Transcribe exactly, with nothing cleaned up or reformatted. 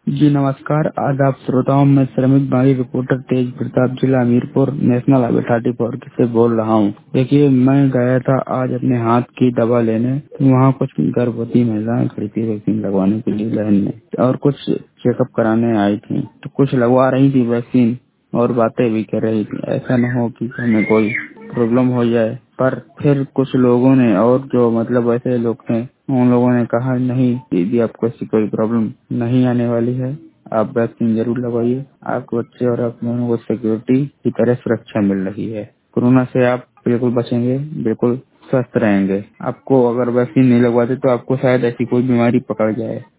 जी नमस्कार। आदाब श्रोताओं, मैं श्रमिक बागी रिपोर्टर तेज प्रताप, जिला Hamirpur, national highway thirty four से बोल रहा हूँ। देखिए, मैं गया था आज अपने हाथ की दवा लेने, तो वहाँ कुछ गर्भवती महिलाएं खड़ी थी वैक्सीन लगवाने के लिए लाइन में, और कुछ चेकअप कराने आई थी। तो कुछ लगवा रही थी वैक्सीन और बातें भी कर रही थी। ऐसा न हो कि हमें कोई प्रॉब्लम हो जाए। पर फिर कुछ लोगों ने, और जो मतलब ऐसे लोग थे, उन लोगों ने कहा नहीं दीदी, आपको ऐसी कोई प्रॉब्लम नहीं आने वाली है, आप वैक्सीन जरूर लगवाइए। आपके बच्चे और आप दोनों को सिक्योरिटी की तरह सुरक्षा मिल रही है। कोरोना से आप बिल्कुल बचेंगे, बिल्कुल स्वस्थ रहेंगे। आपको अगर वैक्सीन नहीं लगवाते तो आपको शायद ऐसी कोई बीमारी पकड़ जाए।